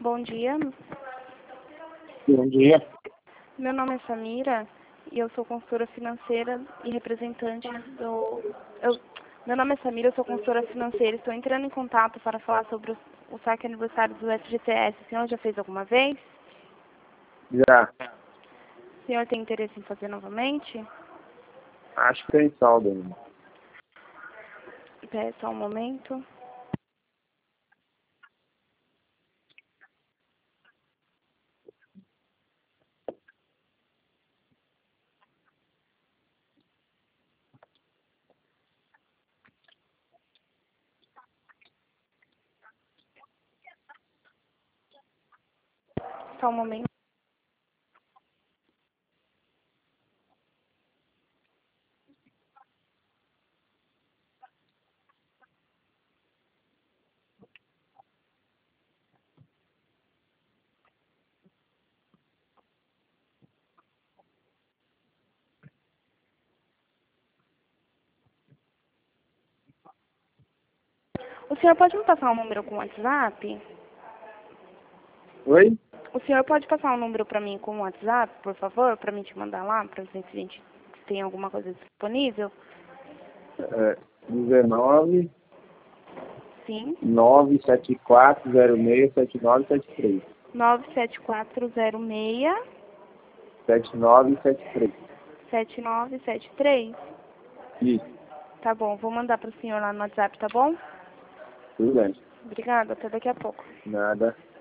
Bom dia. Bom dia. Meu nome é Samira e eu sou consultora financeira e representante do... Meu nome é Samira, eu sou consultora financeira. Estou entrando em contato para falar sobre o saque aniversário do FGTS. O senhor já fez alguma vez? Já. O senhor tem interesse em fazer novamente? Acho que tem saldo ainda. Espera só um momento. Só um momento. O senhor pode me passar um número com WhatsApp? Oi? O senhor pode passar um número para mim com WhatsApp, por favor, para mim te mandar lá, para ver se a gente tem alguma coisa disponível? 19 Sim. 974067973. 97406 7973. 7973. Isso. Tá bom, vou mandar para o senhor lá no WhatsApp, tá bom? Tudo bem. Obrigada, até daqui a pouco. Nada.